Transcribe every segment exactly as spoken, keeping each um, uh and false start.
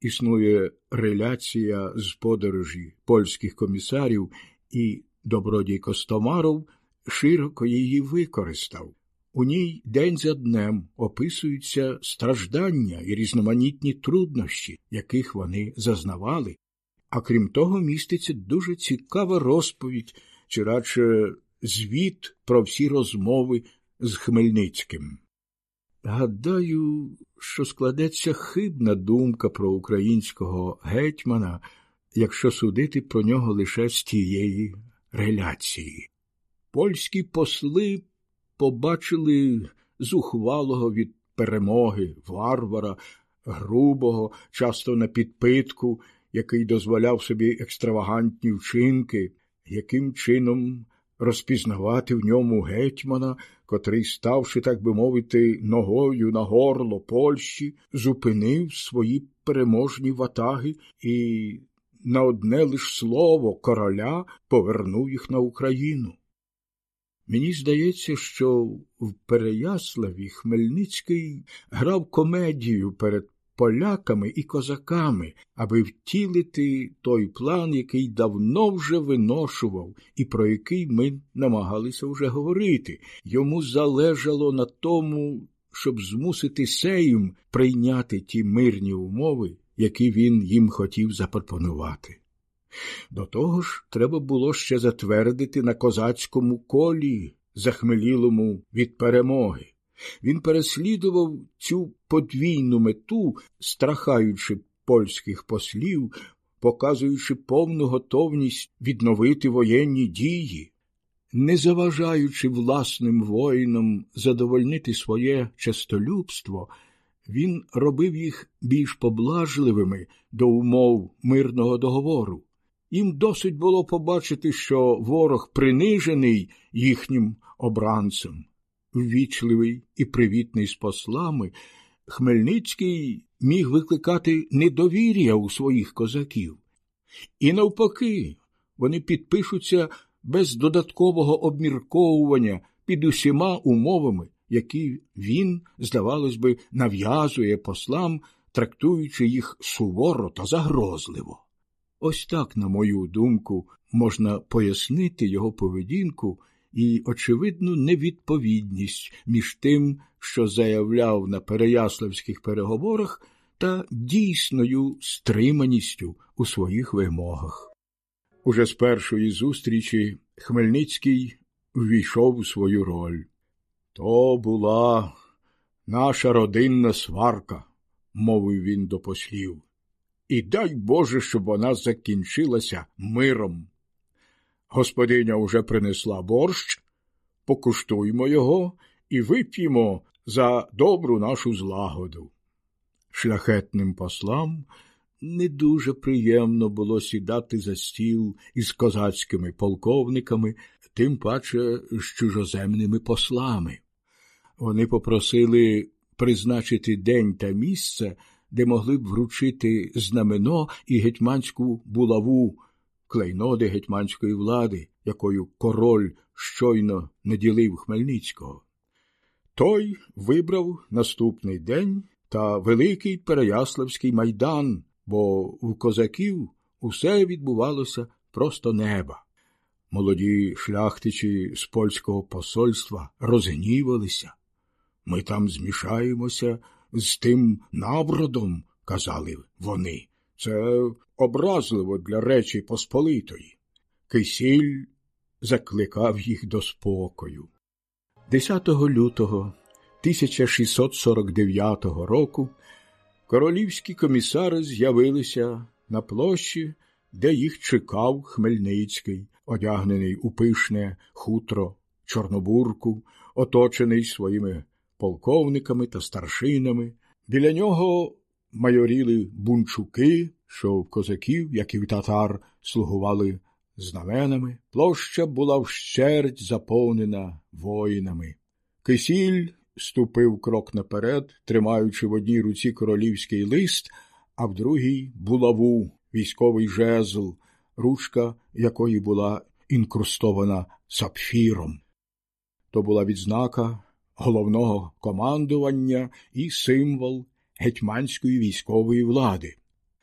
існує реляція з подорожі польських комісарів, і добродій Костомаров широко її використав. У ній день за днем описуються страждання і різноманітні труднощі, яких вони зазнавали, а крім того міститься дуже цікава розповідь, чи радше звіт про всі розмови з Хмельницьким. Гадаю, що складеться хибна думка про українського гетьмана, якщо судити про нього лише з тієї реляції. Польські посли побачили зухвалого від перемоги варвара, грубого, часто на підпитку, який дозволяв собі екстравагантні вчинки, яким чином розпізнавати в ньому гетьмана, котрий, ставши, так би мовити, ногою на горло Польщі, зупинив свої переможні ватаги і на одне лиш слово короля повернув їх на Україну. Мені здається, що в Переяславі Хмельницький грав комедію перед поляками і козаками, аби втілити той план, який давно вже виношував і про який ми намагалися вже говорити. Йому залежало на тому, щоб змусити Сейм прийняти ті мирні умови, які він їм хотів запропонувати. До того ж, треба було ще затвердити на козацькому колі, захмелілому від перемоги. Він переслідував цю подвійну мету, страхаючи польських послів, показуючи повну готовність відновити воєнні дії, не заважаючи власним воїнам задовольнити своє честолюбство, він робив їх більш поблажливими до умов мирного договору. Їм досить було побачити, що ворог принижений їхнім обранцем. Ввічливий і привітний з послами, Хмельницький міг викликати недовір'я у своїх козаків. І навпаки, вони підпишуться без додаткового обмірковування під усіма умовами, які він, здавалось би, нав'язує послам, трактуючи їх суворо та загрозливо. Ось так, на мою думку, можна пояснити його поведінку і очевидну невідповідність між тим, що заявляв на переяславських переговорах, та дійсною стриманістю у своїх вимогах. Уже з першої зустрічі Хмельницький ввійшов у свою роль. «То була наша родинна сварка», – мовив він до послів. «І дай Боже, щоб вона закінчилася миром. Господиня уже принесла борщ, покуштуймо його і вип'ємо за добру нашу злагоду». Шляхетним послам не дуже приємно було сідати за стіл із козацькими полковниками, тим паче з чужоземними послами. Вони попросили призначити день та місце, де могли б вручити знамено і гетьманську булаву, клейноди гетьманської влади, якою король щойно наділив Хмельницького. Той вибрав наступний день та великий Переяславський майдан, бо у козаків усе відбувалося просто неба. Молоді шляхтичі з польського посольства розгнівалися. «Ми там змішаємося з тим набродом», – казали вони. «Це образливо для Речі Посполитої». Кисіль закликав їх до спокою. десятого лютого тисяча шістсот сорок дев'ятого року королівські комісари з'явилися на площі, де їх чекав Хмельницький, одягнений у пишне хутро чорнобурку, оточений своїми полковниками та старшинами. Біля нього майоріли бунчуки, що в козаків, як і в татар, слугували знаменами. Площа була вщерть заповнена воїнами. Кисіль ступив крок наперед, тримаючи в одній руці королівський лист, а в другій – булаву, військовий жезл, ручка якої була інкрустована сапфіром. То була відзнака головного командування і символ гетьманської військової влади.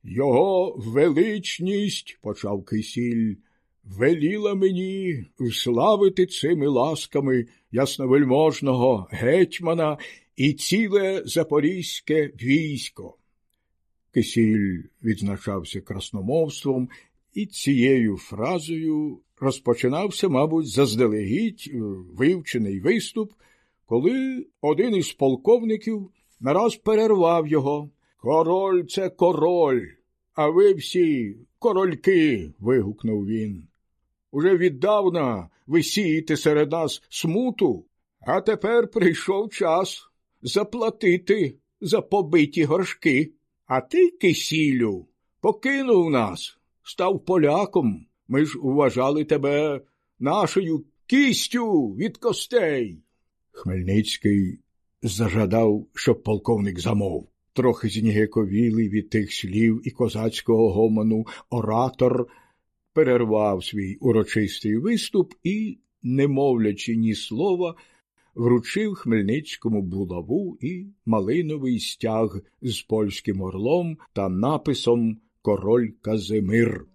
Його величність, почав Кисіль, веліла мені вславити цими ласками ясновельможного гетьмана і ціле запорізьке військо. Кисіль відзначався красномовством, і цією фразою розпочинався, мабуть, заздалегідь вивчений виступ, коли один із полковників нараз перервав його. «Король – це король, а ви всі корольки!» – вигукнув він. «Уже віддавна ви сієте серед нас смуту, а тепер прийшов час заплатити за побиті горшки. А ти, Кисілю, покинув нас, став поляком. Ми ж вважали тебе нашою кістю від костей». Хмельницький зажадав, щоб полковник замовк. Трохи зніяковілий від тих слів і козацького гомону оратор перервав свій урочистий виступ і, не мовлячи ні слова, вручив Хмельницькому булаву і малиновий стяг з польським орлом та написом «Король Казимир».